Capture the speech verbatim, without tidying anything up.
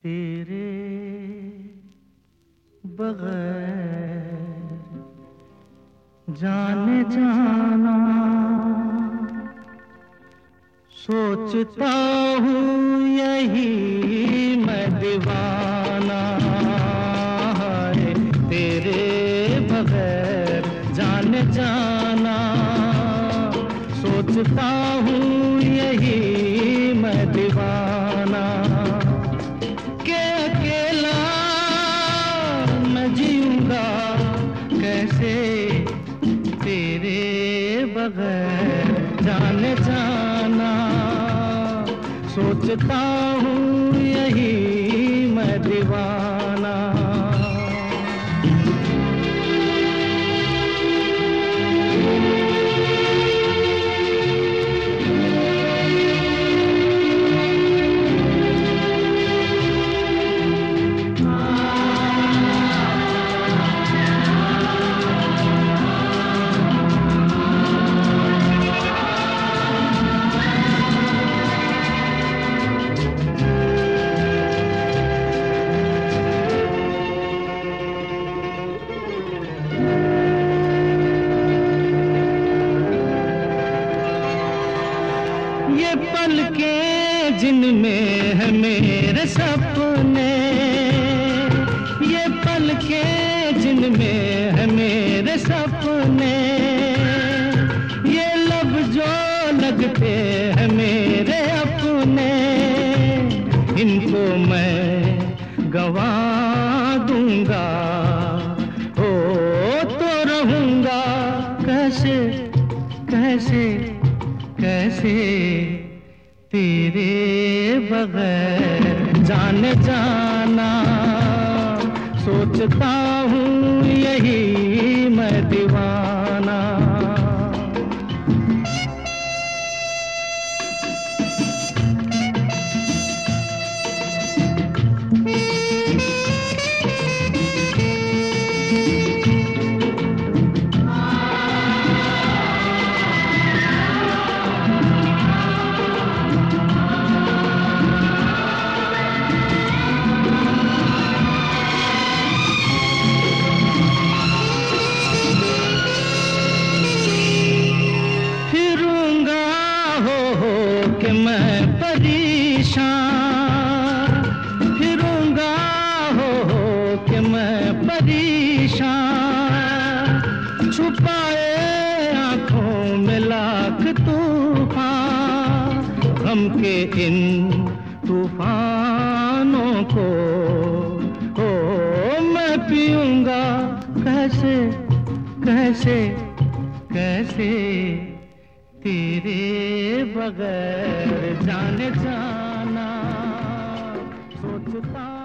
तेरे बगैर जाने जाना सोचता हूँ यही मैं दीवाना है। तेरे बगैर जाने जाना सोचता हूँ यही मैं दीवाना के अकेला मैं जीऊंगा कैसे तेरे बगैर जाने जाना सोचता हूँ यही मैं दीवाना। ये पलकें जिनमें है मेरे सपने, ये पलकें जिनमें है मेरे सपने, ये लब जो लगते हैं मेरे अपने, इनको मैं गवा दूंगा हो तो रहूंगा कैसे कैसे कैसे तेरे बगैर जाने जाना सोचता हूँ यही मैं दीवाना। कि मैं परेशान फिरूंगा हो, हो कि मैं परेशान छुपाए आंखों में लाख तूफान गम के इन तूफानों को हो मैं पीऊंगा कैसे कैसे कैसे तेरे बगैर जाने जाना सोचता